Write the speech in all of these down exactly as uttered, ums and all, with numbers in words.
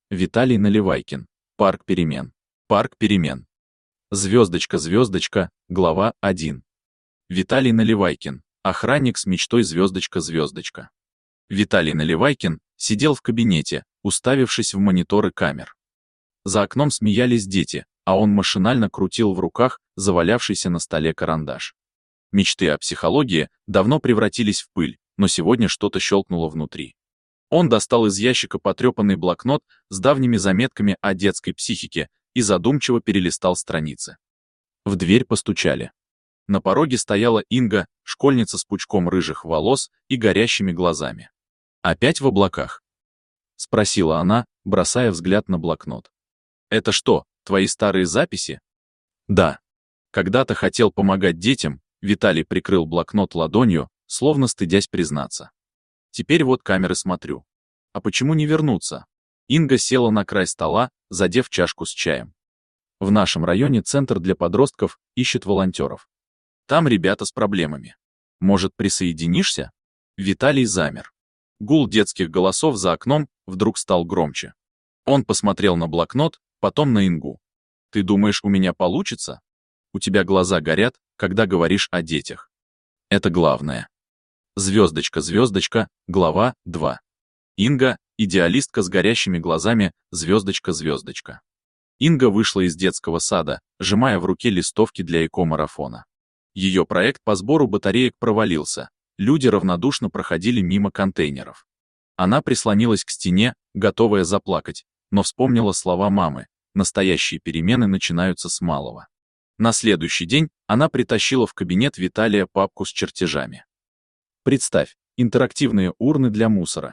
Виталий Наливайкин. Парк перемен. Парк перемен. Звездочка, звездочка, глава один. Виталий Наливайкин. Охранник с мечтой звездочка, звездочка. Виталий Наливайкин сидел в кабинете, уставившись в мониторы камер. За окном смеялись дети, а он машинально крутил в руках завалявшийся на столе карандаш. Мечты о психологии давно превратились в пыль, но сегодня что-то щелкнуло внутри. Он достал из ящика потрепанный блокнот с давними заметками о детской психике и задумчиво перелистал страницы. В дверь постучали. На пороге стояла Инга, школьница с пучком рыжих волос и горящими глазами. «Опять в облаках?» — спросила она, бросая взгляд на блокнот. «Это что, твои старые записи?» «Да». Когда-то хотел помогать детям, Виталий прикрыл блокнот ладонью, словно стыдясь признаться. Теперь вот камеры смотрю. А почему не вернуться? Инга села на край стола, задев чашку с чаем. В нашем районе центр для подростков ищет волонтеров. Там ребята с проблемами. Может, присоединишься? Виталий замер. Гул детских голосов за окном вдруг стал громче. Он посмотрел на блокнот, потом на Ингу. Ты думаешь, у меня получится? У тебя глаза горят, когда говоришь о детях. Это главное. Звездочка, звездочка, глава два. Инга, идеалистка с горящими глазами, звездочка, звездочка. Инга вышла из детского сада, сжимая в руке листовки для эко-марафона. Ее проект по сбору батареек провалился, люди равнодушно проходили мимо контейнеров. Она прислонилась к стене, готовая заплакать, но вспомнила слова мамы: настоящие перемены начинаются с малого. На следующий день она притащила в кабинет Виталия папку с чертежами. Представь, интерактивные урны для мусора.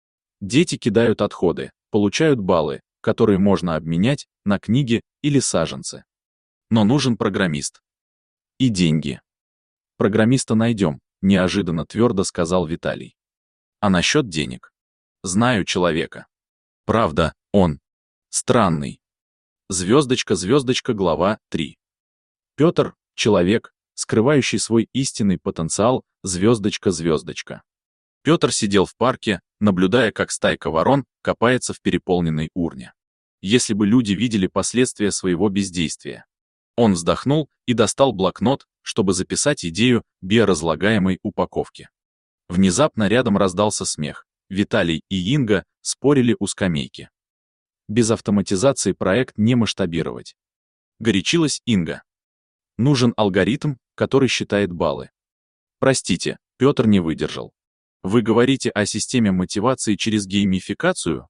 Дети кидают отходы, получают баллы, которые можно обменять на книги или саженцы. Но нужен программист. И деньги. Программиста найдем, неожиданно твердо сказал Виталий. А насчет денег? Знаю человека. Правда, он странный. Звездочка, звездочка, глава три. Петр — человек, скрывающий свой истинный потенциал, звездочка, звездочка. Петр сидел в парке, наблюдая, как стайка ворон копается в переполненной урне. Если бы люди видели последствия своего бездействия. Он вздохнул и достал блокнот, чтобы записать идею биоразлагаемой упаковки. Внезапно рядом раздался смех. Виталий и Инга спорили у скамейки. Без автоматизации проект не масштабировать. Горячилась Инга. Нужен алгоритм, который считает баллы. Простите, Петр не выдержал. Вы говорите о системе мотивации через геймификацию?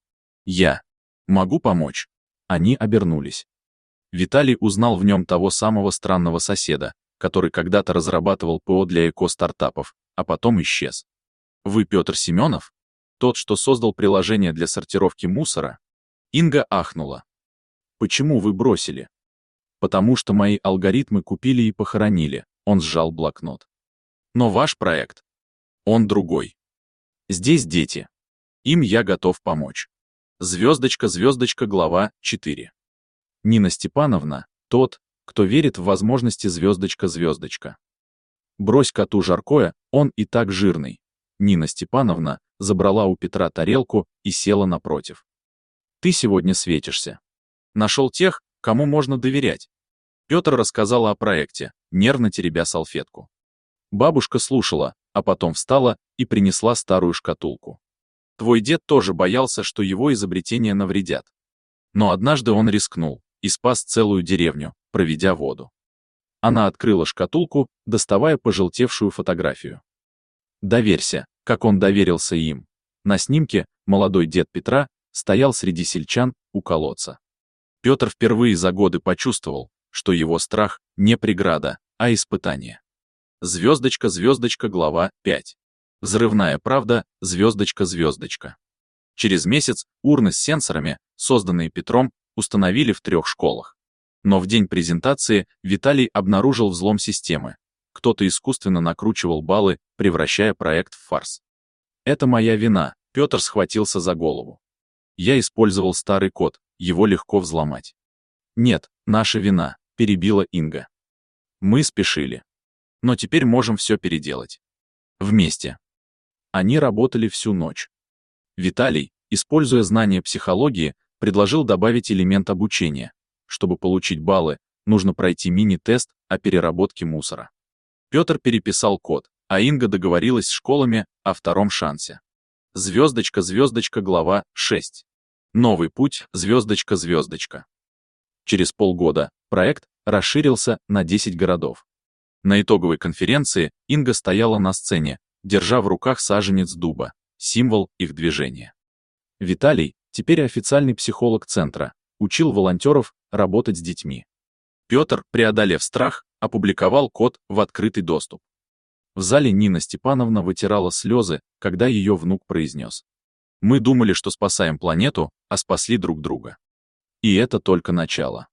Я могу помочь. Они обернулись. Виталий узнал в нем того самого странного соседа, который когда-то разрабатывал ПО для эко-стартапов, а потом исчез. Вы Петр Семенов? Тот, что создал приложение для сортировки мусора? Инга ахнула. Почему вы бросили? Потому что мои алгоритмы купили и похоронили, он сжал блокнот. Но ваш проект, он другой. Здесь дети. Им я готов помочь. Звездочка, звездочка, глава четыре. Нина Степановна, тот, кто верит в возможности, звездочка, звездочка. Брось коту жаркое, он и так жирный. Нина Степановна забрала у Петра тарелку и села напротив. Ты сегодня светишься. Нашел тех, кому можно доверять. Петр рассказал о проекте, нервно теребя салфетку. Бабушка слушала, а потом встала и принесла старую шкатулку. Твой дед тоже боялся, что его изобретения навредят. Но однажды он рискнул и спас целую деревню, проведя воду. Она открыла шкатулку, доставая пожелтевшую фотографию. Доверься, как он доверился им. На снимке молодой дед Петра стоял среди сельчан у колодца. Петр впервые за годы почувствовал, что его страх не преграда, а испытание. Звездочка, звездочка, глава пять. Взрывная правда, звездочка, звездочка. Через месяц урны с сенсорами, созданные Петром, установили в трех школах. Но в день презентации Виталий обнаружил взлом системы. Кто-то искусственно накручивал баллы, превращая проект в фарс. Это моя вина, Петр схватился за голову. Я использовал старый код, его легко взломать. Нет, наша вина, перебила Инга. Мы спешили. Но теперь можем все переделать. Вместе. Они работали всю ночь. Виталий, используя знания психологии, Предложил добавить элемент обучения. Чтобы получить баллы, нужно пройти мини-тест о переработке мусора. Петр переписал код, а Инга договорилась с школами о втором шансе. Звездочка, звездочка, глава шесть. Новый путь, звездочка, звездочка. Через полгода проект расширился на десять городов. На итоговой конференции Инга стояла на сцене, держа в руках саженец дуба, символ их движения. Виталий, теперь официальный психолог центра, учил волонтеров работать с детьми. Петр, преодолев страх, опубликовал код в открытый доступ. В зале Нина Степановна вытирала слезы, когда ее внук произнес: «Мы думали, что спасаем планету, а спасли друг друга». И это только начало.